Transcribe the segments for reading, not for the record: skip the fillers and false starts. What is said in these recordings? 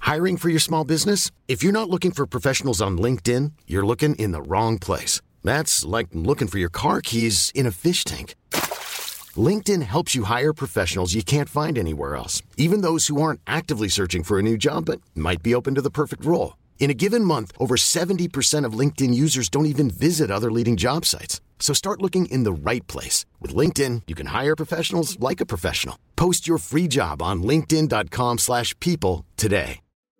Hiring for your small business? If you're not looking for professionals on LinkedIn, you're looking in the wrong place. That's like looking for your car keys in a fish tank. LinkedIn helps you hire professionals you can't find anywhere else, even those who aren't actively searching for a new job but might be open to the perfect role. In a given month, over 70% of LinkedIn users don't even visit other leading job sites. So start looking in the right place. With LinkedIn, you can hire professionals like a professional. Post your free job on linkedin.com/people today.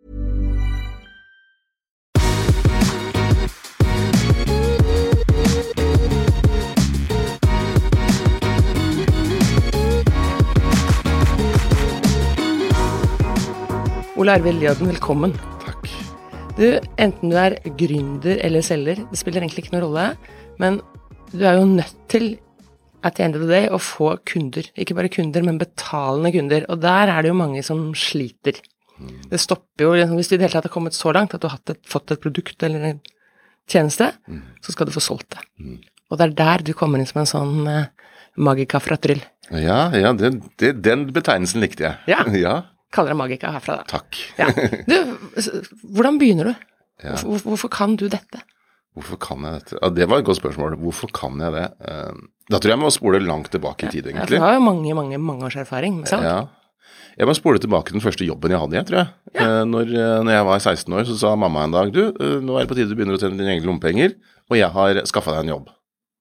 Ole Arvid Lioden, velkommen. Takk. Du, enten du gründer eller selger, det spiller egentlig ikke noen rolle, men du jo nødt til, at the end of the day, å få kunder. Ikke bare kunder, men betalende kunder. Og der det jo mange som sliter. Det stopper jo, hvis du i det hele tatt har kommet så langt, at du har fått et produkt eller en tjeneste, så skal du få solgt det. Og det der du kommer inn som en sånn magika fra Tryll. Ja, den betegnelsen likte jeg. Ja. Ja. Kaller deg magika herfra da. Takk. Ja. Du, hvordan begynner du? Ja. Hvorfor kan du dette? Hvorfor kan jeg dette? Ja, det var et godt spørsmål. Hvorfor kan jeg det? Da tror jeg må spole langt tilbake i tid, egentlig. Ja, for du har jo mange års erfaring med salg. Ja. Jeg må spole tilbake den første jobben jeg hadde, tror jeg. Ja. Når jeg var 16 år, så sa mamma en dag, du, nå det på tide du begynner å tjene dine egne lommepenger, og jeg har skaffet deg en jobb.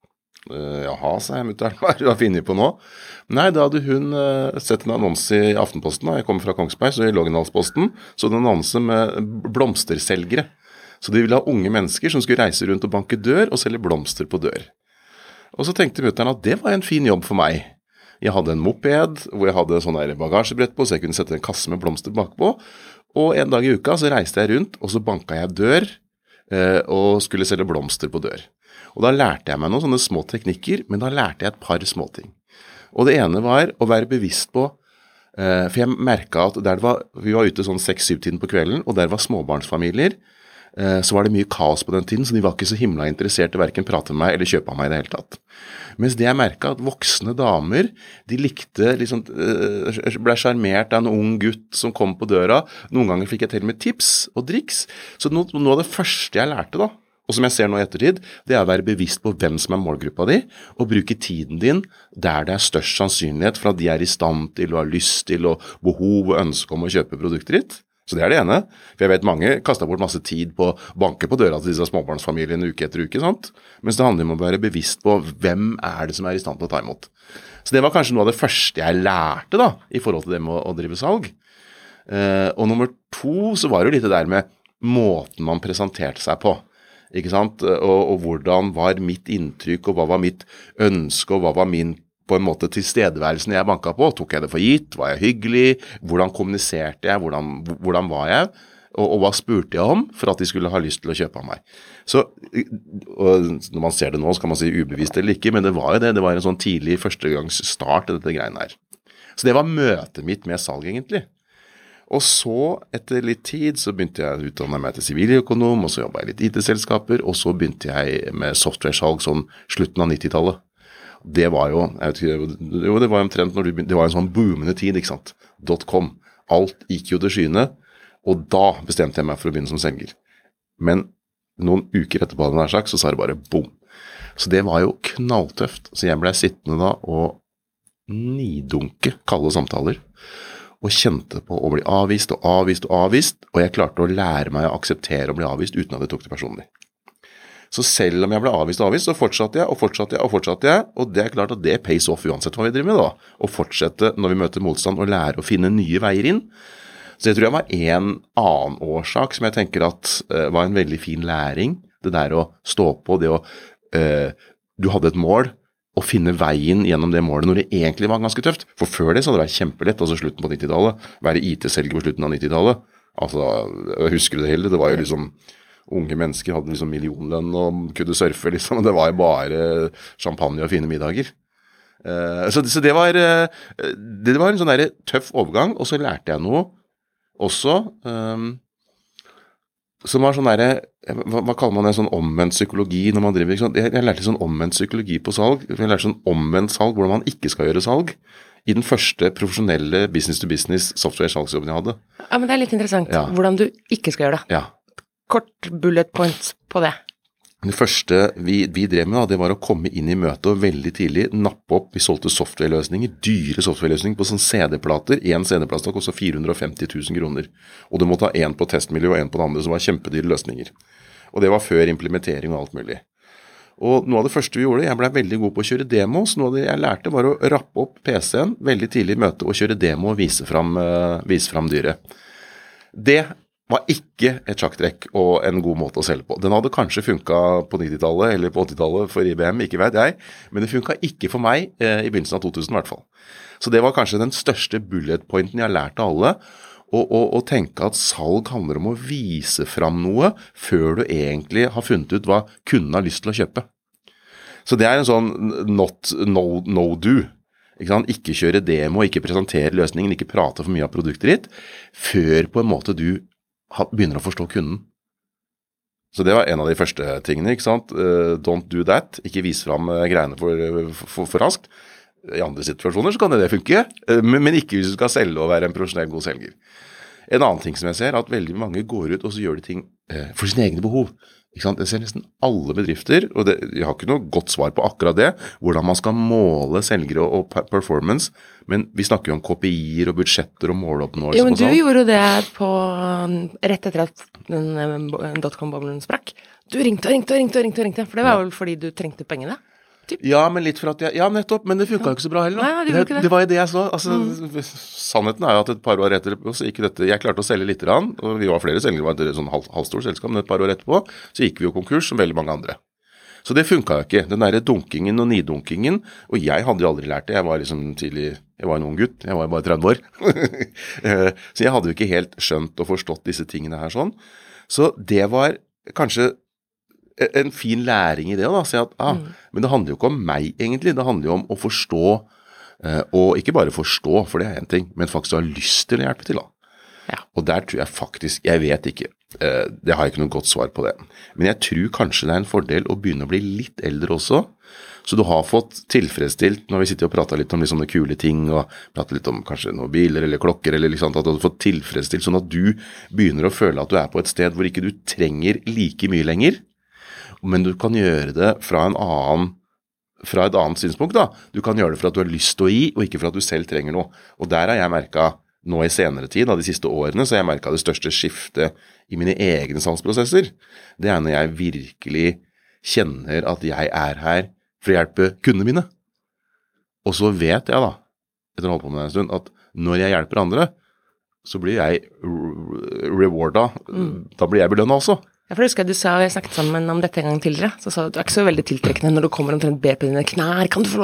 Jaha, sa jeg, mutteren, hva du har finnet på nå? Nei, da hadde hun sett en annonse i Aftenposten, da jeg kom fra Kongsberg, så i Lågendalsposten, så en annonse med blomsterselgere. Så de ville ha unge mennesker som skulle reise rundt og banke dør og selge blomster på dør. Og så tenkte mutteren at det var en fin jobb for meg. Jeg hadde en moped, hvor jeg hadde sånn der bagasjebrett på, så jeg kunne sette en kasse med blomster bakpå, og en dag i uka så reiste jeg rundt, og så banka jeg dør, og skulle selge blomster på dør. Og da lærte jeg meg noen sånne små teknikker, men da lærte jeg et par små ting. Og det ene var å være bevisst på, for jeg merket at vi var ute sånn 6-7-tiden på kvelden, og der var småbarnsfamilier, så var det mye kaos på den tiden, så de var ikke så himla interessert i hverken prate med meg eller kjøpe av meg i det hele tatt. Mens det jeg merket at voksne damer, de likte, liksom, ble sjarmert av en ung gutt som kom på døra. Noen ganger fikk jeg til med tips og driks. Så noe av det første jeg lærte da, og som jeg ser nå i ettertid, det å være bevisst på hvem som målgruppa di, og bruke tiden din der det størst sannsynlighet for at de i stand til, og har lyst til, og behov og ønske om å kjøpe produkter ditt. Så det det ene. For jeg vet mange kastet bort masse tid på å banke på døra til disse småbarnsfamiliene uke etter uke, sant? Mens det handler om å være bevisst på hvem det som i stand til å ta imot. Så det var kanskje noe av det første jeg lærte da, i forhold til det med å drive salg. Og nummer 2 så var det jo litt det der med måten man presenterte seg på. Ikke sant? Og hvordan var mitt inntrykk, og hva var mitt ønske, og hva var min på en måte tilstedeværelsen jeg banket på. Tok jeg det for gitt? Var jeg hyggelig? Hvordan kommuniserte jeg? Hvordan var jeg? Og hva spurte jeg om for at de skulle ha lyst til å kjøpe av meg? Så når man ser det nå, så kan man si ubevisst eller ikke, men det var jo det. Det var en sånn tidlig førstegangs start i dette greiene her. Så det var møtet mitt med salg egentlig. Og så, etter litt tid, så begynte jeg å utdanne meg til siviløkonom, og så jobbet jeg litt i IT-selskaper, og så begynte jeg med software-salg sånn slutten av 90-tallet. Det var jo, det var omtrent når det var en sånn boomende tid, ikke sant? .com. Alt gikk jo til skyene, og da bestemte jeg meg for å begynne som selger. Men noen uker etterpå hadde jeg sagt, så sa det bare boom. Så det var jo knalltøft. Så jeg ble sittende da og nidunke kalde samtaler, og kjente på å bli avvist og avvist og avvist, og jeg klarte å lære meg å akseptere å bli avvist uten at jeg tok det personlig. Så selv om jeg ble avvist, så fortsatte jeg, og det klart at det pays off uansett hva vi driver med da, og fortsette når vi møter motstand og lære å finne nye veier inn. Så jeg tror jeg var en annen årsak som jeg tenker at var en veldig fin læring, det der å stå på, det å, du hadde et mål, å finne veien gjennom det målet når det egentlig var ganske tøft. For før det så hadde det vært kjempelett, altså slutten på 90-tallet, være IT-selger på slutten av 90-tallet. Altså, jeg husker det hele, det var jo liksom, unge mennesker hadde liksom millionlønn og kunne surfe liksom, og det var jo bare champagne og fine middager. Så det var en sånn der tøff overgang, og så lærte jeg noe også, som var sånn der, hva kaller man det, sånn omvendt psykologi når man driver, ikke sant? Jeg lærte sånn omvendt psykologi på salg, jeg lærte sånn omvendt salg, hvordan man ikke skal gjøre salg. I den første profesjonelle business-to-business software-salgsjobben jeg hadde. Ja, men det litt interessant hvordan du ikke skal gjøre det. Ja. Kort bullet points på det. Det første vi drev med, det var å komme inn i møtet og veldig tidlig nappe opp. Vi solgte softwareløsninger, dyre softwareløsninger på sånn CD-plater. En CD-plater kostet 450 000 kroner. Og du måtte ha en på testmiljø og en på det andre som var kjempedyre løsninger. Og det var før implementering og alt mulig. Og noe av det første vi gjorde, jeg ble veldig god på å kjøre demo, så noe av det jeg lærte var å rappe opp PC-en veldig tidlig i møtet og kjøre demo og vise fram dyret. Det var ikke et sjakktrekk og en god måte å selge på. Den hadde kanskje funket på 90-tallet eller på 80-tallet for IBM, ikke vet jeg, men det funket ikke for meg i begynnelsen av 2000 i hvert fall. Så det var kanskje den største bullet pointen jeg lærte alle, og tenke at salg handler om å vise fram noe før du egentlig har funnet ut hva kunden har lyst til å kjøpe. Så det en sånn no-do. Ikke kjøre demo, ikke presentere løsningen, ikke prate for mye av produktet ditt, før på en måte du begynner å forstå kunden. Så det var en av de første tingene, ikke sant? Don't do that. Ikke vis fram greiene for raskt. I andre situasjoner så kan det funke, men ikke hvis du skal selge og være en profesjonell god selger. En annen ting som jeg ser, at veldig mange går ut og så gjør de ting for sine egne behov. Ikke sant? Jeg ser nesten alle bedrifter, og jeg har ikke noe godt svar på akkurat det, hvordan man skal måle selgere og performance, men vi snakker jo om KPI-er og budsjetter og måloppnåelse. Jo, men du gjorde det rett etter at den dotcom-boblen sprakk. Du ringte, for det var vel fordi du trengte pengene? Typ. Ja, men litt for at nettopp, men det funket jo ikke så bra heller. Nei, det var jo det jeg så. Altså, sannheten jo at et par år etterpå, så gikk dette, jeg klarte å selge litt rann, og vi var flere selgere, det var et sånn halvstort selskap, men et par år etterpå, så gikk vi jo konkurs som veldig mange andre. Så det funket jo ikke, den der dunkingen og nidunkingen, og jeg hadde jo aldri lært det, jeg var liksom tidlig, jeg var en ung gutt, jeg var jo bare 30 år, så jeg hadde jo ikke helt skjønt og forstått disse tingene her sånn. Så det var kanskje en fin læring i det da, si at, men det handler jo ikke om meg egentlig, det handler jo om å forstå, og ikke bare forstå, for det en ting, men faktisk ha lyst til å hjelpe til da. Ja. Og der tror jeg faktisk, jeg vet ikke, det har jeg ikke noe godt svar på det, men jeg tror kanskje det en fordel å begynne å bli litt eldre også, så du har fått tilfredsstilt, når vi sitter og prater litt om liksom de kule ting, og prater litt om kanskje noen biler eller klokker, eller liksom, at du har fått tilfredsstilt, sånn at du begynner å føle at du på et sted hvor ikke du trenger like mye lenger, men du kan gjøre det fra et annet synspunkt da. Du kan gjøre det for at du har lyst til å gi, og ikke for at du selv trenger noe. Og der har jeg merket, nå i senere tid, av de siste årene, så har jeg merket det største skiftet i mine egne salgsprosesser. Det når jeg virkelig kjenner at jeg her for å hjelpe kundene mine. Og så vet jeg da, etter å holde på med det en stund, at når jeg hjelper andre, så blir jeg rewardet, da blir jeg belønnet også. Ja, for husker jeg du sa, og jeg snakket sammen om dette en gang tidligere, så sa du at du ikke så veldig tiltrekkende når du kommer omtrent ber på dine knær, kan ikke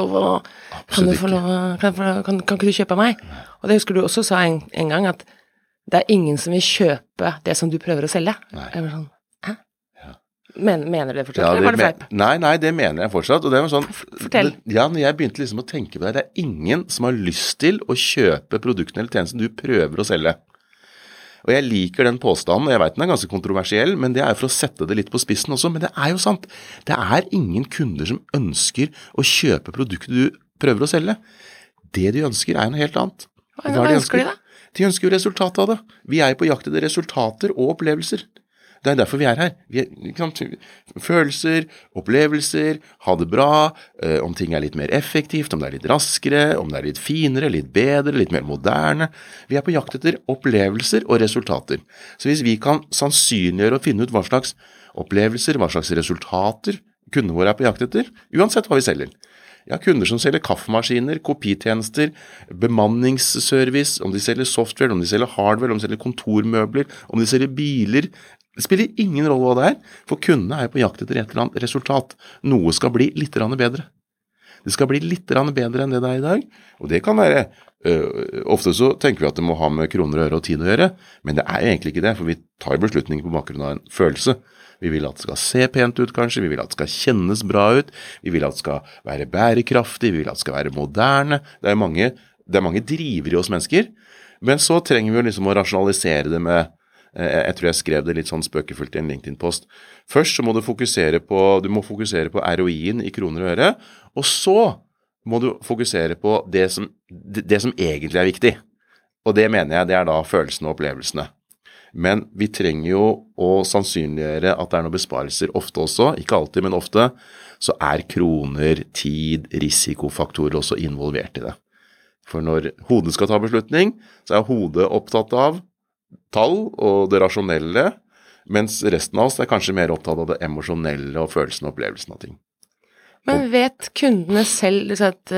du kjøpe av meg? Og det husker du også sa en gang, at det ingen som vil kjøpe det som du prøver å selge. Nei. Jeg var sånn, hæ? Ja. Mener du det fortsatt, eller var det fleip? Nei, det mener jeg fortsatt, og det var sånn, Fortell. Ja, når jeg begynte liksom å tenke på det ingen som har lyst til å kjøpe produktene eller tjenesten du prøver å selge. Og jeg liker den påstanden, og jeg vet den ganske kontroversiell, men det jo for å sette det litt på spissen også, men det jo sant. Det ingen kunder som ønsker å kjøpe produktet du prøver å selge. Det de ønsker noe helt annet. Hva ønsker de da? De ønsker jo resultatet av det. Vi på jakt etter resultater og opplevelser. Det derfor vi her. Følelser, opplevelser, ha det bra, om ting litt mer effektivt, om det litt raskere, om det litt finere, litt bedre, litt mer moderne. Vi på jakt etter opplevelser og resultater. Så hvis vi kan sannsynliggjøre og finne ut hva slags opplevelser, hva slags resultater kundene våre på jakt etter, uansett hva vi selger. Ja, kunder som selger kaffemaskiner, kopitjenester, bemanningsservice, om de selger software, om de selger hardware, om de selger kontormøbler, om de selger biler. Det spiller ingen rolle hva det for kundene på jakt etter et eller annet resultat. Noe skal bli litt bedre. Det skal bli litt bedre enn det i dag, og det kan være, ofte så tenker vi at det må ha med kroner og øre og tid å gjøre, men det egentlig ikke det, for vi tar beslutninger på bakgrunn av en følelse. Vi vil at det skal se pent ut kanskje, vi vil at det skal kjennes bra ut, vi vil at det skal være bærekraftig, vi vil at det skal være moderne. Det mange driver i oss mennesker, men så trenger vi jo liksom å rasjonalisere det med, jeg tror jeg skrev det litt sånn spøkefullt i en LinkedIn-post. Først så må du fokusere på ROI-en i kroner og øre, og så må du fokusere på det som egentlig er viktig. Og det mener jeg, det er da følelsene og opplevelsene. Men vi trenger jo å sannsynliggjøre at det er noen besparelser ofte også, ikke alltid, men ofte, så er kroner, tid, risikofaktorer også involvert i det. For når hodet skal ta beslutning, så er hodet opptatt av tall og det rasjonelle, mens resten av oss er kanskje mer opptatt av det emosjonelle og følelsen og opplevelsen av ting. Men vet kundene selv at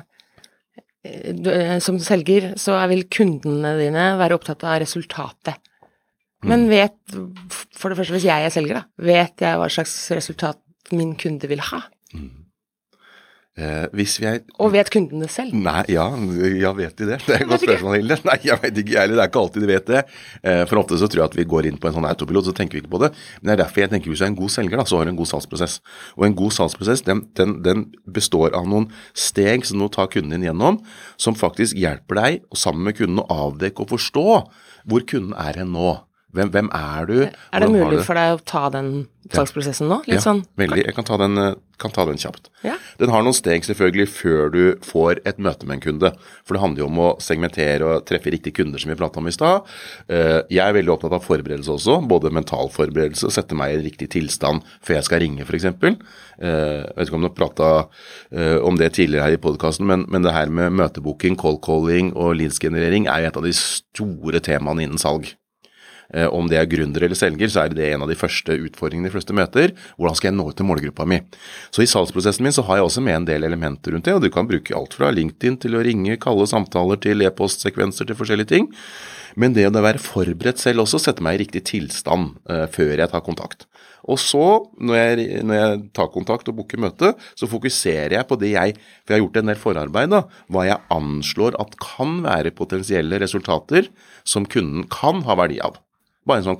som selger, så vil kundene dine være opptatt av resultatet? Men for det første, hvis jeg er selger da, vet jeg hva slags resultat min kunde vil ha? Og vet kundene selv? Nei, ja, vet de det? Det er et godt spørsmål, Hilde. Nei, jeg vet ikke, det er ikke alltid de vet det. For ofte så tror jeg at vi går inn på en sånn autopilot, så tenker vi ikke på det. Men det er derfor jeg tenker hvis du er en god selger da, så har du en god salgsprosess. Og en god salgsprosess, den består av noen steg som du tar kunden din gjennom, som faktisk hjelper deg, og sammen med kunden, å avdekke og forstå hvor kunden er hen nå. Hvem er du? Er det mulig for deg å ta den salgsprosessen nå? Litt sånn? Veldig. Jeg kan ta den kjapt. Ja. Den har noen steg selvfølgelig før du får et møte med en kunde. For det handler jo om å segmentere og treffe riktige kunder som vi pratet om i sted. Jeg er veldig opptatt av forberedelse også, både mental forberedelse, sette meg i en riktig tilstand før jeg skal ringe for eksempel. Jeg vet ikke om du har pratet om det tidligere her i podcasten, men det her med møtebooking, cold calling og leads-generering er jo et av de store temaene innen salg. Om det er gründer eller selger, så er det en av de første utfordringene de fleste møter. Hvordan skal jeg nå ut til målgruppa mi? Så i salgsprosessen min så har jeg også med en del elementer rundt det, og du kan bruke alt fra LinkedIn til å ringe, kalle samtaler til e-postsekvenser til forskjellige ting. Men det å være forberedt selv også setter meg i riktig tilstand før jeg tar kontakt. Og så, når jeg tar kontakt og booker møte, så fokuserer jeg på det for jeg har gjort en del forarbeid da, hva jeg anslår at kan være potensielle resultater som kunden kan ha verdi av. Bare en sånn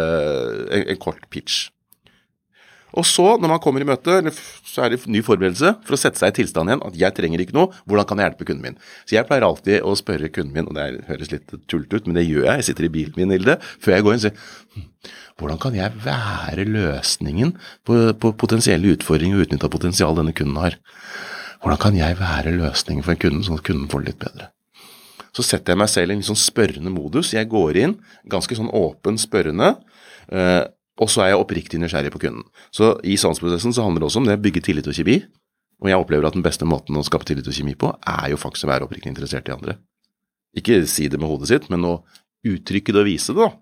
kort pitch. Og så, når man kommer i møte, så er det ny forberedelse for å sette seg i tilstand igjen, at jeg trenger ikke noe, hvordan kan jeg hjelpe kunden min? Så jeg pleier alltid å spørre kunden min, og det høres litt tullt ut, men det gjør jeg sitter i bilen min, Hilde, før jeg går inn og sier, hvordan kan jeg være løsningen på potensielle utfordringer og utnytte potensial denne kunden har? Hvordan kan jeg være løsningen for en kunde, sånn at kunden får det litt bedre? Så setter jeg meg selv i en sånn spørrende modus. Jeg går inn, ganske sånn åpen spørrende, og så er jeg oppriktig nysgjerrig på kunden. Så i salgsprosessen så handler det også om det å bygge tillit og kjemi, og jeg opplever at den beste måten å skape tillit og kjemi på, er jo faktisk å være oppriktig interessert i andre. Ikke si det med hodet sitt, men å uttrykke det og vise det da.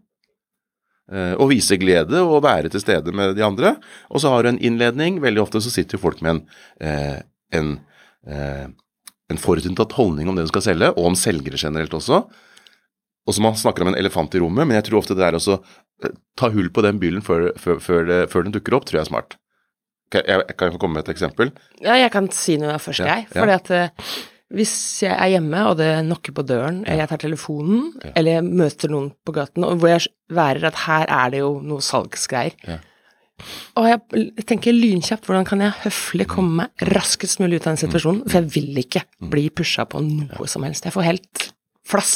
Og vise glede og være til stede med de andre. Og så har du en innledning. Veldig ofte så sitter jo folk med en forutinntatt holdning om det du skal selge, og om selgere generelt også. Og så man snakker om en elefant i rommet, men jeg tror ofte det er også ta hull på den byllen før den dukker opp, tror jeg er smart. Kan jeg få komme med et eksempel? Ja, jeg kan si noe først, fordi at hvis jeg er hjemme, og det knokker på døren, eller jeg tar telefonen, eller jeg møter noen på gaten, og hvor jeg værer at her er det jo noe salgsgreier, og jeg tenker lynkjapt, hvordan kan jeg høflig komme meg raskest mulig ut av den situasjonen, for jeg vil ikke bli pushet på noe som helst. Jeg får helt flass.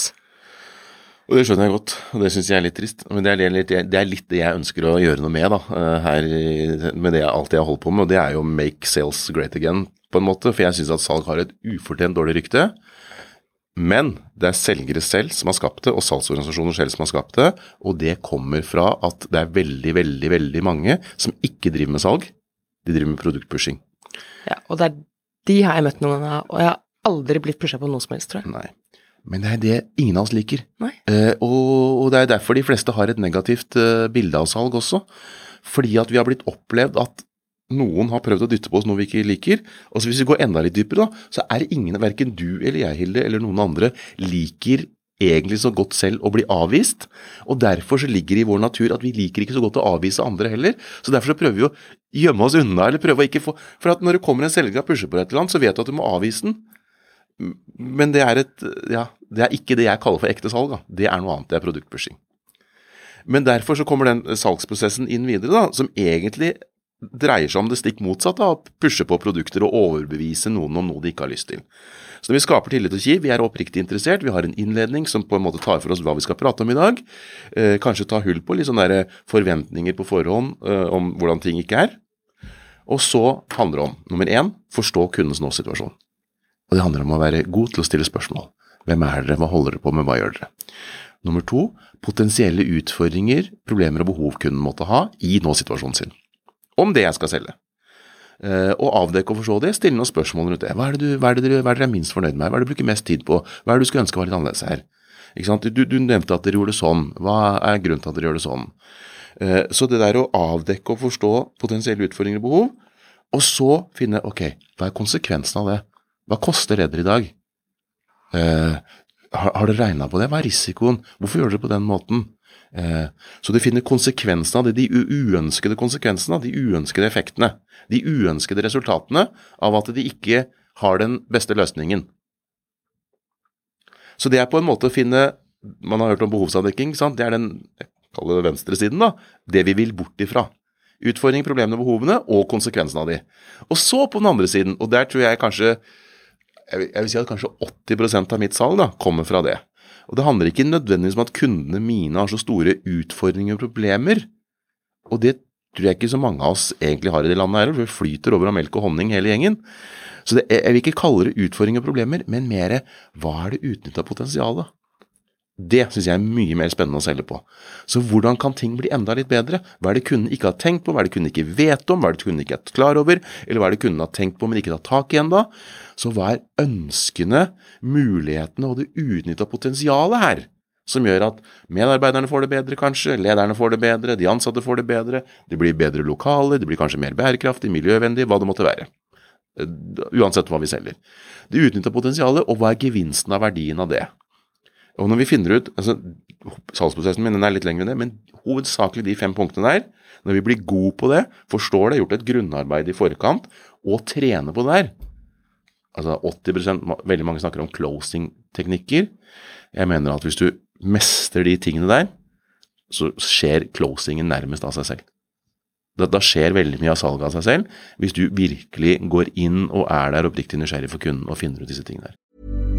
Og det skjønner jeg godt, og det synes jeg er litt trist. Men det er litt det jeg ønsker å gjøre noe med da, her med det jeg alltid har holdt på med, og det er jo make sales great again, på en måte, for jeg synes at salg har et ufortjent dårlig rykte. Men det er selgere selv som har skapt det, og salgsorganisasjoner selv som har skapt det, og det kommer fra at det er veldig, veldig, veldig mange som ikke driver med salg, de driver med produktpushing. Ja, og de har jeg møtt noen av, og jeg har aldri blitt pushet på noe som helst, tror jeg. Nei, men det er det ingen av oss liker. Nei. Og det er derfor de fleste har et negativt bilde av salg også, fordi at vi har blitt opplevd at noen har prøvd å dytte på oss noe vi ikke liker, og så hvis vi går enda litt dypere da, så er det ingen, hverken du eller jeg, Hilde, eller noen andre, liker egentlig så godt selv å bli avvist, og derfor så ligger det i vår natur at vi liker ikke så godt å avvise andre heller, så derfor så prøver vi å gjemme oss unna, eller prøve å ikke få, for at når det kommer en selger og pusher på et eller annet, så vet du at du må avvise den, men det er det er ikke det jeg kaller for ekte salg da, det er noe annet, det er produktpushing. Men derfor så kommer den salgsprosessen inn videre da, som egentlig dreier seg om det stikk motsatt av å pushe på produkter og overbevise noen om noe de ikke har lyst til. Så når vi skaper tillit og kjiv, vi er oppriktig interessert, vi har en innledning som på en måte tar for oss hva vi skal prate om i dag, kanskje ta hull på litt sånne der forventninger på forhånd om hvordan ting ikke er, og så handler det om, nummer 1, forstå kundens nå-situasjon. Og det handler om å være god til å stille spørsmål. Hvem er dere? Hva holder dere på med? Hva gjør dere? Nummer 2, potensielle utfordringer, problemer og behov kunden måtte ha i nå-situasjonen sin. Om det jeg skal selge. Og avdekke og forstå det, stille noen spørsmål rundt det. Hva er det dere minst fornøyd med? Hva er det du bruker mest tid på? Hva er det du skulle ønske var litt annerledes her? Ikke sant? Du nevnte at dere gjorde det sånn. Hva er grunnen til at dere gjør det sånn? Så det der å avdekke og forstå potensielle utfordringer og behov, og så finne, ok, hva er konsekvensen av det? Hva koster det dere i dag? Har dere regnet på det? Hva er risikoen? Hvorfor gjør dere på den måten? Så du finner konsekvensene av det, de uønskede konsekvensene, de uønskede effektene, de uønskede resultatene av at de ikke har den beste løsningen. Så det er på en måte å finne, man har hørt om behovsavdekking, sant? Det er den, jeg kaller det venstre siden da, det vi vil bort ifra. Utfordringer, problemene, behovene og konsekvensene av de. Og så på den andre siden, og der tror jeg kanskje, jeg vil si at kanskje 80% av mitt salg da, kommer fra det. Og det handler ikke nødvendigvis om at kundene mine har så store utfordringer og problemer, og det tror jeg ikke så mange av oss egentlig har i det landet her, for vi flyter over av melk og honning hele gjengen. Så jeg vil ikke kalle det utfordringer og problemer, men mer, hva er det utnyttet potensialet? Det synes jeg er mye mer spennende å selge på. Så hvordan kan ting bli enda litt bedre? Hva er det kunden ikke har tenkt på? Hva er det kunden ikke vet om? Hva er det kunden ikke er klar over? Eller hva er det kunden har tenkt på, men ikke tar tak i enda? Så hva er ønskene, mulighetene og det utnyttede potensialet her? Som gjør at medarbeiderne får det bedre kanskje, lederne får det bedre, de ansatte får det bedre, det blir bedre lokale, det blir kanskje mer bærekraftig, miljøvennlig, hva det måtte være. Uansett hva vi selger. Det utnyttede potensialet, og hva er gevinsten av verdien av det? Og når vi finner ut, altså salgsprosessen min den er litt lengre enn det, men hovedsakelig de 5 punktene der, når vi blir gode på det, forstår det, gjort et grunnarbeid i forkant, og trener på det der, altså 80%, veldig mange snakker om closing-teknikker, jeg mener at hvis du mestrer de tingene der, så skjer closingen nærmest av seg selv. Da skjer veldig mye av salget av seg selv, hvis du virkelig går inn og er der oppriktig nysgjerrig for kunden og finner ut disse tingene der.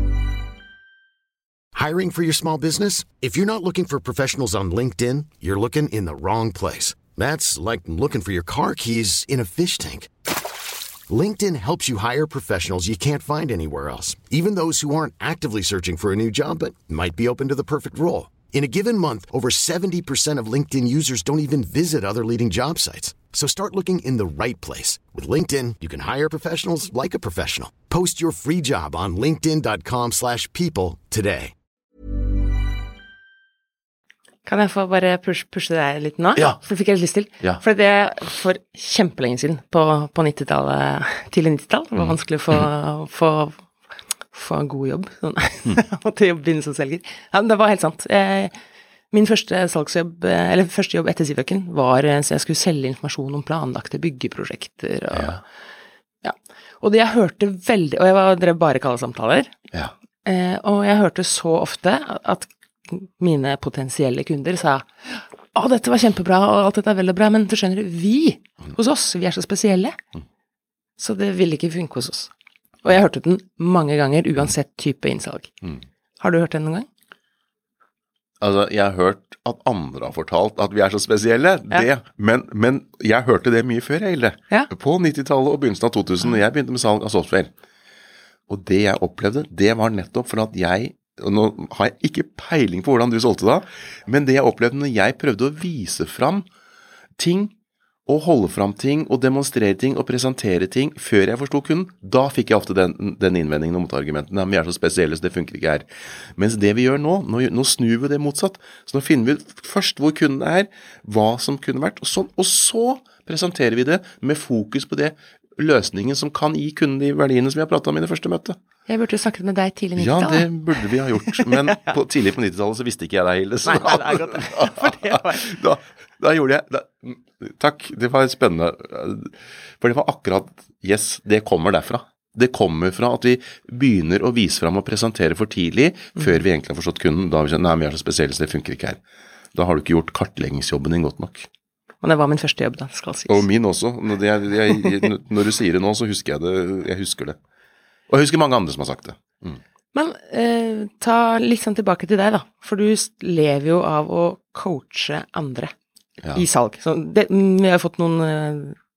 Hiring for your small business? If you're not looking for professionals on LinkedIn, you're looking in the wrong place. That's like looking for your car keys in a fish tank. LinkedIn helps you hire professionals you can't find anywhere else, even those who aren't actively searching for a new job but might be open to the perfect role. In a given month, over 70% of LinkedIn users don't even visit other leading job sites. So start looking in the right place. With LinkedIn, you can hire professionals like a professional. Post your free job on linkedin.com/people today. Kan jeg få bare pushe deg litt nå? Ja. For det fikk jeg lyst til. Ja. For det for kjempelenge siden, på 90-tallet, tidlig 90-tall, det var vanskelig å få en god jobb, sånn, og til å begynne som selger. Ja, men det var helt sant. Min første salgsjobb, eller første jobb etter Sivøken, var så jeg skulle selge informasjon om planlagte byggeprosjekter, og, og det jeg hørte veldig, og jeg drev bare kalde samtaler, og jeg hørte så ofte at mine potensielle kunder sa, dette var kjempebra, og alt dette er veldig bra, men du skjønner, vi hos oss, vi er så spesielle, så det vil ikke funke hos oss. Og jeg hørte den mange ganger, uansett type innsalg. Har du hørt den noen gang? Altså, jeg har hørt at andre har fortalt at vi er så spesielle, men jeg hørte det mye før, Hilde. På 90-tallet og begynnelsen av 2000, når jeg begynte med salg av software. Og det jeg opplevde, det var nettopp for at og nå har jeg ikke peiling på hvordan du solgte da, men det jeg opplevde når jeg prøvde å vise fram ting, og holde fram ting, og demonstrere ting, og presentere ting før jeg forstod kunden, da fikk jeg ofte den innvendingen og motargumenten. Vi er så spesielle, så det funker ikke her. Mens det vi gjør nå snur vi det motsatt. Så nå finner vi først hvor kunden er, hva som kunne vært, og så presenterer vi det med fokus på det løsningen som kan gi kunden de verdiene som vi har pratet om i det første møtet. Jeg burde jo snakket med deg tidlig 90-tallet. Ja, det burde vi ha gjort, men tidlig på 90-tallet så visste ikke jeg deg, Hilde. Nei, det er godt. For det var... Da gjorde jeg, takk, det var spennende, for det var akkurat, det kommer derfra. Det kommer fra at vi begynner å vise frem og presentere for tidlig, før vi egentlig har forstått kunden, da har vi sagt, nei, vi er så spesielle, så det funker ikke her. Da har du ikke gjort kartleggingsjobben din godt nok. Og det var min første jobb da, skal sies. Og min også. Når du sier det nå, så husker jeg det. Jeg husker det. Og jeg husker mange andre som har sagt det. Men ta litt sånn tilbake til deg da. For du lever jo av å coache andre i salg. Så vi har fått noen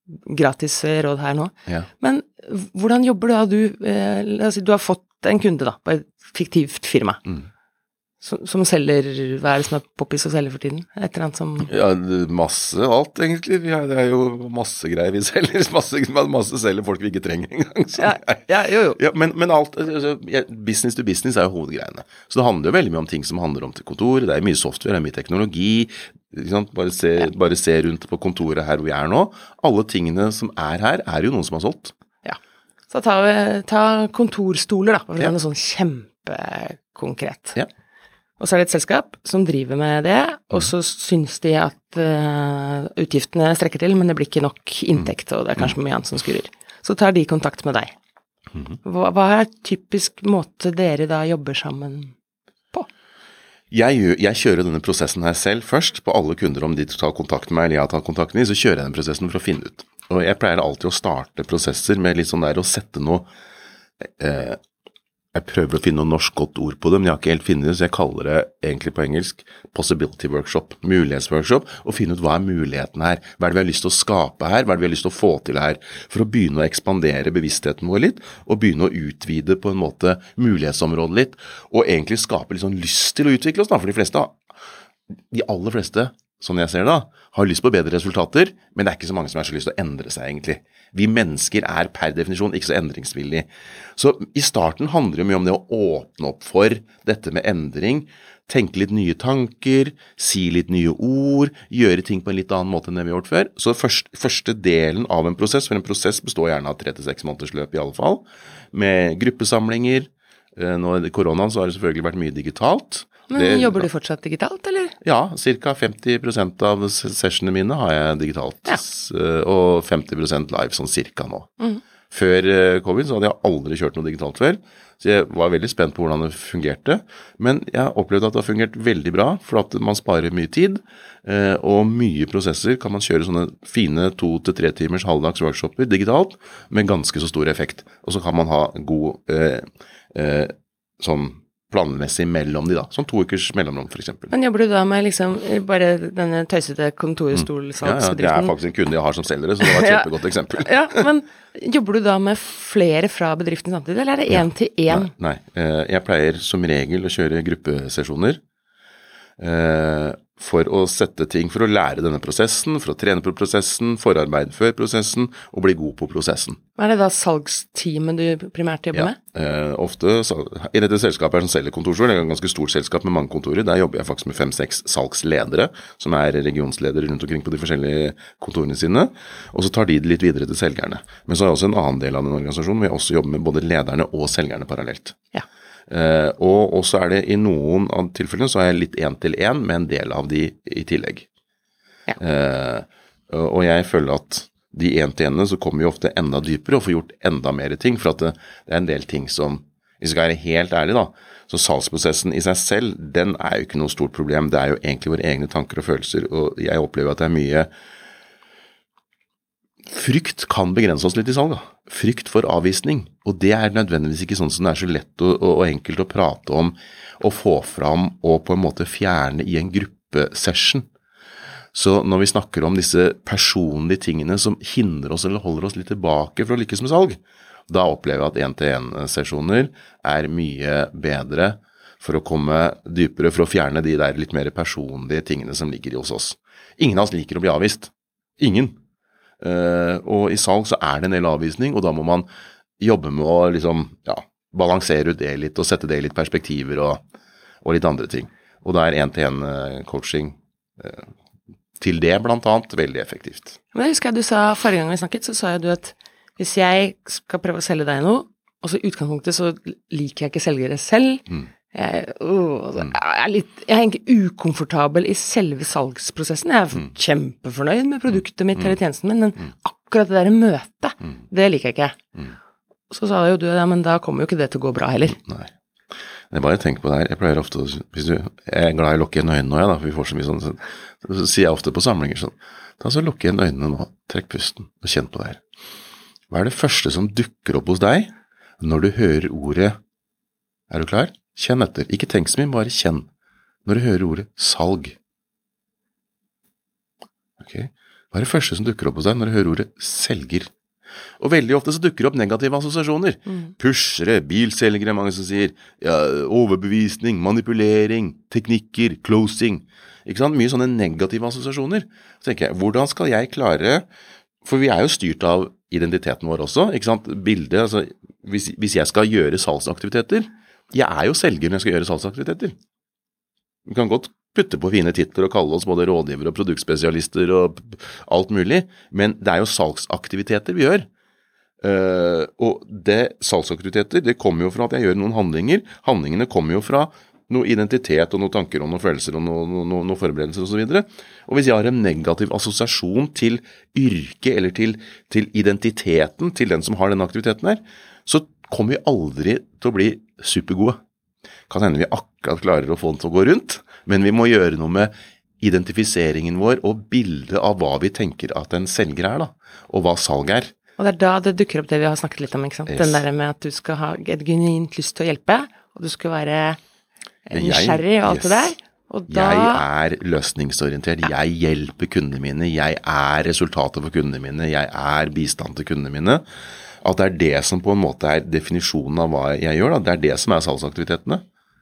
gratis råd her nå. Ja. Men hvordan jobber da du, la oss si, du har fått en kunde da, på et fiktivt firma, som selger, hva det som poppis å selge for tiden? Et eller annet som... Ja, masse alt egentlig. Det jo masse greier vi selger. Masse selger folk vi ikke trenger engang. Jo. Ja, men alt, business to business jo hovedgreiene. Så det handler jo veldig mye om ting som handler om til kontor. Det mye software, det mye teknologi. Ikke sant? Bare se rundt på kontoret her hvor vi nå. Alle tingene som her jo noen som har solgt. Ja. Så ta kontorstoler da, for det noe sånn kjempekonkret. Ja. Og så det et selskap som driver med det, og så synes de at utgiftene strekker til, men det blir ikke nok inntekt, og det kanskje mye annet som skurrer. Så tar de kontakt med deg. Hva typisk måte dere da jobber sammen på? Jeg kjører denne prosessen her selv først, på alle kunder om de tar kontakt med meg, eller jeg tar kontakt med dem, så kjører jeg den prosessen for å finne ut. Og jeg pleier alltid å starte prosesser med litt sånn der å sette noe... Jeg prøver å finne noe norsk godt ord på det, men jeg har ikke helt finnet det, så jeg kaller det egentlig på engelsk possibility workshop, mulighetsworkshop, og finne ut hva muligheten her, hva det vi har lyst til å skape her, hva det vi har lyst til å få til her, for å begynne å ekspandere bevisstheten vår litt, og begynne å utvide på en måte mulighetsområdet litt, og egentlig skape litt sånn lyst til å utvikle oss da, for de aller fleste, sånn jeg ser det da, har lyst på bedre resultater, men det ikke så mange som har så lyst til å endre seg egentlig. Vi mennesker per definisjon ikke så endringsvillige. Så i starten handler det mye om det å åpne opp for dette med endring, tenke litt nye tanker, si litt nye ord, gjøre ting på en litt annen måte enn det vi har gjort før. Så første delen av en prosess, for en prosess består gjerne av 3-6 måneders løp i alle fall, med gruppesamlinger. Nå i koronaen så har det selvfølgelig vært mye digitalt. Men jobber du fortsatt digitalt, eller? Ja, cirka 50% av sessionene mine har jeg digitalt, og 50% live, sånn cirka nå. Før covid så hadde jeg aldri kjørt noe digitalt før, så jeg var veldig spent på hvordan det fungerte, men jeg opplevde at det har fungert veldig bra, for at man sparer mye tid, og mye prosesser kan man kjøre sånne fine 2-3 timers halvdags workshoper digitalt, med ganske så stor effekt, og så kan man ha god sånn planmessig mellom de da, sånn 2 ukers mellomrom for eksempel. Men jobber du da med liksom bare denne tøysete kontorstolsalgsbedriften? Ja, det faktisk en kunde jeg har som selger det, så det var et kjempegodt eksempel. Ja, men jobber du da med flere fra bedriften samtidig, eller det 1-til-1? Nei, jeg pleier som regel å kjøre gruppesesjoner, for å sette ting, for å lære denne prosessen, for å trene på prosessen, forarbeid før prosessen, og bli god på prosessen. Hva det da salgsteamet du primært jobber med? Ofte, i dette selskapet som selger kontorstol, det et ganske stort selskap med mange kontorer, der jobber jeg faktisk med 5-6 salgsledere, som regionsledere rundt omkring på de forskjellige kontorene sine, og så tar de det litt videre til selgerne. Men så har jeg også en annen del av den organisasjonen, hvor jeg også jobber med både lederne og selgerne parallelt. Ja. Og så det i noen av tilfellene så har jeg litt 1-til-1 med en del av de i tillegg. Ja. Og jeg føler at de 1-til-1-ene så kommer vi ofte enda dypere og får gjort enda mer ting, for at det en del ting som, hvis jeg skal være helt ærlig da, så salgsprosessen i seg selv, den jo ikke noe stort problem, det jo egentlig våre egne tanker og følelser, og jeg opplever at det mye frykt kan begrense oss litt i salg da. Frykt for avvisning, og det nødvendigvis ikke sånn som det så lett og enkelt å prate om og få fram og på en måte fjerne i en gruppesession. Så når vi snakker om disse personlige tingene som hindrer oss eller holder oss litt tilbake for å lykkes med salg, da opplever jeg at 1-til-1-sesjoner mye bedre for å komme dypere, for å fjerne de der litt mer personlige tingene som ligger hos oss. Ingen av oss liker å bli avvist. Ingen. Og i salg så det en del avvisning, og da må man jobbe med å liksom, balansere ut det litt, og sette det i litt perspektiver og litt andre ting. Og da 1-til-1 coaching til det blant annet veldig effektivt. Men jeg husker at du sa, forrige gang vi snakket, så sa du at hvis jeg skal prøve å selge deg noe, og så i utgangspunktet så liker jeg ikke selgere selv, jeg egentlig ukomfortabel i selve salgsprosessen. Jeg kjempefornøyd med produktet mitt eller tjenesten min, men akkurat det der møtet, det liker jeg ikke. Så sa jo du, men da kommer jo ikke det til å gå bra heller. Nei. Jeg bare tenker på det her. Jeg pleier ofte, hvis du glad i å lukke igjen øynene nå, for vi får så mye sånn, så sier jeg ofte på samlinger sånn, ta så lukke igjen øynene nå, trekk pusten og kjenn på det her. Hva det første som dukker opp hos deg når du hører ordet, du klar? Kjenn etter. Ikke tenk så mye, bare kjenn. Når du hører ordet salg. Ok. Hva er det første som dukker opp hos deg når du hører ordet selger? Og veldig ofte så dukker det opp negative assosiasjoner. Pushere, bilselgere, mange som sier, ja, overbevisning, manipulering, teknikker, closing. Ikke sant? Mye sånne negative assosiasjoner. Så tenker jeg, hvordan skal jeg klare, for vi er jo styrt av identiteten vår også, ikke sant? Bildet, altså, hvis jeg skal gjøre salgsaktiviteter, jeg er jo selger når jeg skal gjøre salgsaktiviteter. Vi kan godt putte på fine titler og kalle oss både rådgiver og produktspesialister og alt mulig, men det er jo salgsaktiviteter vi gjør. Og det salgsaktiviteter, det kommer jo fra at jeg gjør noen handlinger. Handlingene kommer jo fra noe identitet og noen tanker og noen følelser og noen forberedelser og så videre. Og hvis jeg har en negativ assosiasjon til yrke eller til identiteten til den som har den aktiviteten her, så kommer vi aldri til å bli supergode. Kan hende vi akkurat klarer å få den til å gå rundt, men vi må gjøre noe med identifiseringen vår og bildet av hva vi tenker at en selger er da, og hva salg er. Og det er da det dukker opp det vi har snakket litt om, ikke sant? Yes. Den der med at du skal ha et genuint lyst til å hjelpe, og du skal være nysgjerrig og alt det der. Og da... Jeg er løsningsorientert, jeg hjelper kundene mine, jeg er resultatet for kundene mine, jeg er bistand til kundene mine. At det er det som på en måte er definisjonen av hva jeg gjør da, det er det som er salgsaktivitetene.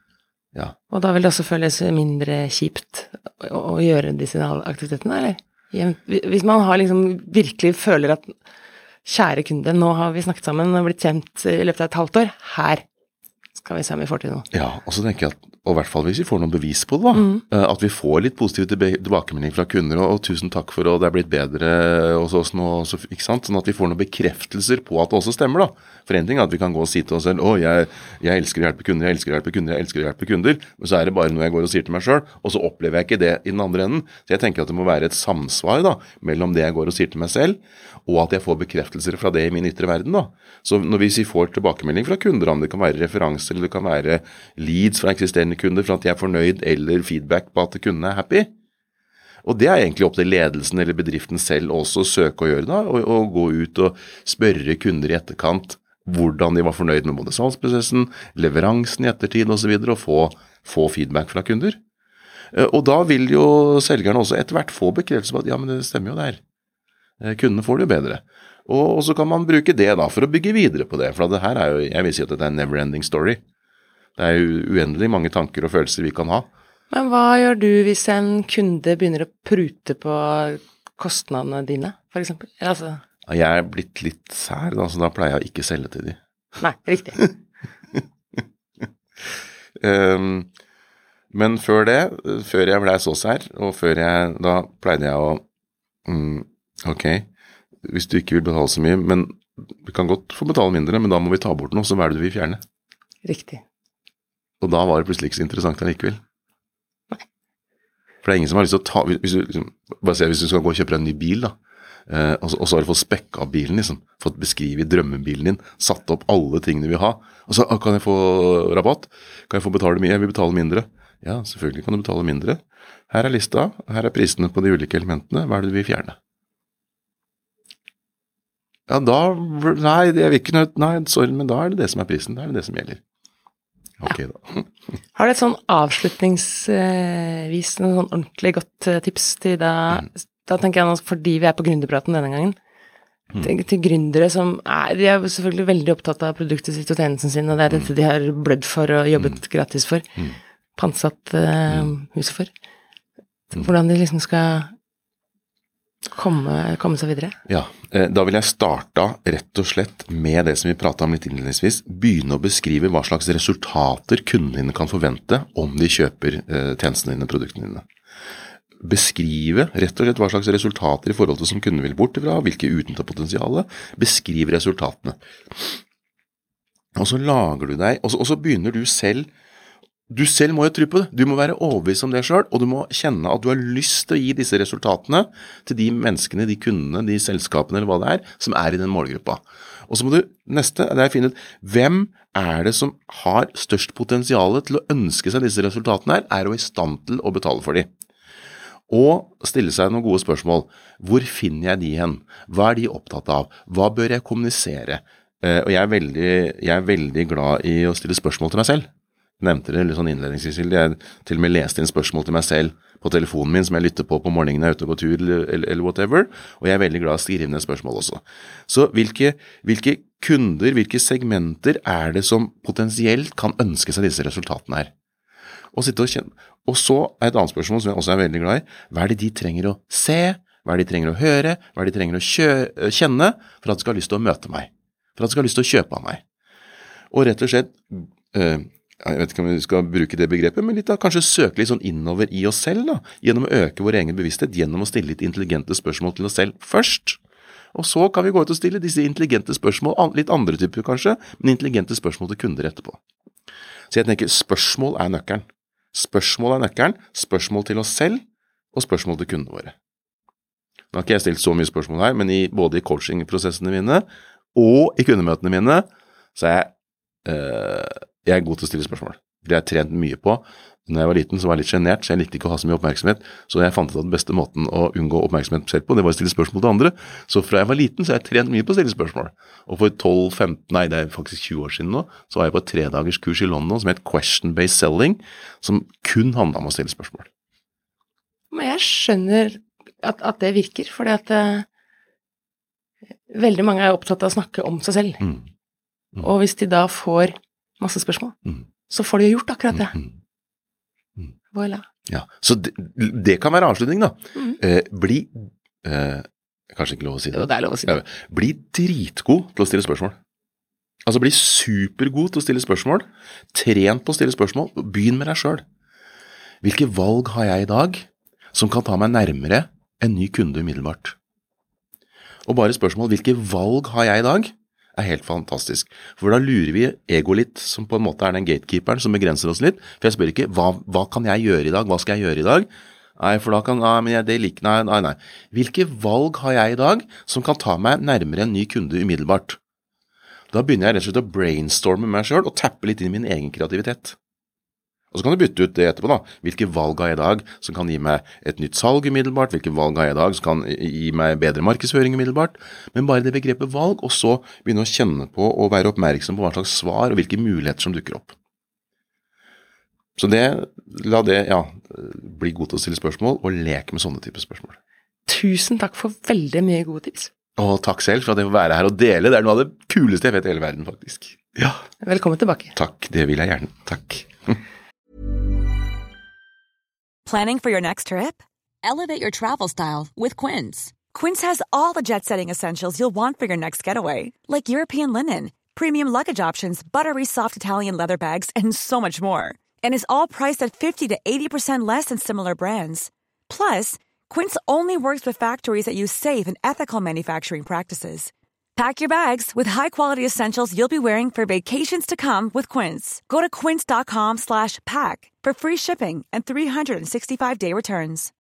Ja. Og da vil det også føles mindre kjipt å gjøre disse aktivitetene, eller? Hvis man har liksom virkelig føler at kjære kunde, nå har vi snakket sammen og blitt kjent i løpet av et halvt år, her skal vi se om vi får til noe. Ja, og så tenker jeg at, og i hvert fall hvis vi får noen bevis på det da, at vi får litt positiv tilbakemelding fra kunder, og tusen takk for at det er blitt bedre hos oss nå, ikke sant? Sånn at vi får noen bekreftelser på at det også stemmer da. For en ting er at vi kan gå og si til oss selv, jeg elsker å hjelpe kunder, jeg elsker å hjelpe kunder, jeg elsker å hjelpe kunder, men så er det bare noe jeg går og sier til meg selv, og så opplever jeg ikke det i den andre enden. Så jeg tenker at det må være et samsvar da, mellom det jeg går og sier til meg selv, og at jeg får bekreftelser fra det i min ytre verden da. Så hvis vi får tilbakemelding fra kunder, om det kan være referanser, eller det kan være leads fra eksisterende kunder, for at jeg er fornøyd, eller feedback på at kunden er happy, og det er egentlig opp til ledelsen eller bedriften selv også å søke å gjøre da, og gå ut og spørre kunder i etterkant hvordan de var fornøyd med både salgsprosessen, leveransen i ettertid og så videre, og få feedback fra kunder. Og da vil jo selgerne også etter hvert få bekreftelse på at ja, men det stemmer jo der. Kundene får det jo bedre. Og så kan man bruke det da for å bygge videre på det, for det her er jo, jeg vil si at det er en never-ending story. Det er jo uendelig mange tanker og følelser vi kan ha. Men hva gjør du hvis en kunde begynner å prute på kostnadene dine, for eksempel? Altså... Jeg er blitt litt sær, da, så da pleier jeg å ikke selge til de. Nei, riktig. Men før jeg ble så sær, og før jeg, da pleide jeg å, ok, hvis du ikke vil betale så mye, men vi kan godt få betale mindre, men da må vi ta bort noe, så hva er det du vil fjerne? Riktig. Og da var det plutselig ikke så interessant allikevel. For det er ingen som har lyst til å ta, hvis du skal gå og kjøpe en ny bil da, og så har du fått spekket av bilen liksom, fått beskrivet drømmebilen din, satt opp alle tingene du vil ha, og så kan jeg få rabatt, kan jeg få betale mye, jeg vil betale mindre. Ja, selvfølgelig kan du betale mindre. Her er lista, her er prisene på de ulike elementene, hva er det du vil fjerne? Ja, da, nei, jeg vil ikke, nei, sorry, men da er det som er prisen, da er det det som gjelder. Ok ja. Da. Har du et sånn avslutningsvis, noen sånn ordentlig godt tips til da tenker jeg nå, fordi vi er på gründerpraten denne gangen, til gründere som de er selvfølgelig veldig opptatt av produktet sitt og tjenesten sin, og det er dette de har blødd for og jobbet gratis for, pantsatt huset for. Hvordan de liksom skal komme seg videre? Ja, da vil jeg starte rett og slett med det som vi pratet om litt innledningsvis, begynne å beskrive hva slags resultater kundene dine kan forvente om de kjøper tjenestene dine, produktene dine. Beskrive rett og slett hva slags resultater i forhold til som kunden vil bort ifra, hvilke utnyttet potensiale, beskriv resultatene. Og så lager du deg, og så begynner du selv må jo tro på det, du må være overbevist om det selv, og du må kjenne at du har lyst til å gi disse resultatene til de menneskene, de kundene, de selskapene eller hva det er, som er i den målgruppa. Og så må du, det er finne ut, hvem er det som har størst potensiale til å ønske seg disse resultatene her, er jo i stand til å betale for dem. Og stille seg noen gode spørsmål. Hvor finner jeg de hen? Hva er de opptatt av? Hva bør jeg kommunisere? Og jeg er veldig glad i å stille spørsmål til meg selv. nevnte det litt sånn innledningsvis, jeg til og med leste inn spørsmål til meg selv på telefonen min som jeg lytter på morgenen når jeg er ute og går tur eller whatever, og jeg er veldig glad i å skrive ned spørsmål også. Så hvilke kunder, hvilke segmenter er det som potensielt kan ønske seg disse resultatene her? Og sitte og kjenne. Og så er et annet spørsmål som jeg også er veldig glad i, hva er det de trenger å se, hva er det de trenger å høre, hva er det de trenger å kjenne for at de skal ha lyst til å møte meg, for at de skal ha lyst til å kjøpe av meg. Og rett og slett, jeg vet ikke om vi skal bruke det begrepet, men litt da, kanskje søke litt sånn innover i oss selv da, gjennom å øke vår egen bevissthet, gjennom å stille litt intelligente spørsmål til oss selv først. Og så kan vi gå ut og stille disse intelligente spørsmål, litt andre typer kanskje, men intelligente spørsmål til kunder etterpå. Så jeg tenker, spørsmål er nøkkelen. Spørsmål er nøkkelen, spørsmål til oss selv, og spørsmål til kundene våre. Nå har ikke jeg stilt så mye spørsmål her, men både i coachingprosessene mine, og i kundemøtene mine, så er jeg er god til å stille spørsmål. Det har jeg trent mye på. Når jeg var liten så var jeg litt genert, så jeg likte ikke å ha så mye oppmerksomhet, så jeg fant ut at den beste måten å unngå oppmerksomhet selv på, det var å stille spørsmål til andre. Så fra jeg var liten så har jeg trent mye på å stille spørsmål. Og for 12-15, det er faktisk 20 år siden nå, så var jeg på et 3-dagers kurs i London som het Question-Based Selling, som kun handlet om å stille spørsmål. Men jeg skjønner at det virker, fordi at veldig mange er opptatt av å snakke om seg selv. Og hvis de da får masse spørsmål, så får de jo gjort akkurat det. Voilà. Ja, så det kan være avslutning da. Bli, kanskje ikke lov å si det. Jo, det er lov å si det. Bli dritgod til å stille spørsmål. Altså bli supergod til å stille spørsmål. Tren på å stille spørsmål. Begynn med deg selv. Hvilke valg har jeg i dag som kan ta meg nærmere en ny kunde umiddelbart? Og bare spørsmål, hvilke valg har jeg i dag? Er helt fantastisk. For da lurer vi ego litt, som på en måte er den gatekeeperen som begrenser oss litt. For jeg spør ikke, hva kan jeg gjøre i dag? Hva skal jeg gjøre i dag? Nei, for da kan, nei. Hvilke valg har jeg i dag som kan ta meg nærmere en ny kunde umiddelbart? Da begynner jeg rett og slett å brainstorme meg selv og tappe litt inn i min egen kreativitet. Og så kan du bytte ut det etterpå da. Hvilke valg har jeg i dag som kan gi meg et nytt salg umiddelbart? Hvilke valg har jeg i dag som kan gi meg bedre markedsføring umiddelbart? Men bare det begrepet valg, og så begynne å kjenne på og være oppmerksom på hva slags svar og hvilke muligheter som dukker opp. Så la det, bli god til å stille spørsmål og leke med sånne typer spørsmål. Tusen takk for veldig mye gode tips. Og takk selv for at jeg får være her og dele. Det er noe av det kuleste jeg vet i hele verden, faktisk. Ja. Velkommen tilbake. Takk, det vil jeg gjerne. Takk. Planning for your next trip? Elevate your travel style with Quince. Quince has all the jet-setting essentials you'll want for your next getaway, like European linen, premium luggage options, buttery soft Italian leather bags, and so much more. And is all priced at 50 to 80% less than similar brands. Plus, Quince only works with factories that use safe and ethical manufacturing practices. Pack your bags with high-quality essentials you'll be wearing for vacations to come with Quince. Go to quince.com/pack for free shipping and 365-day returns.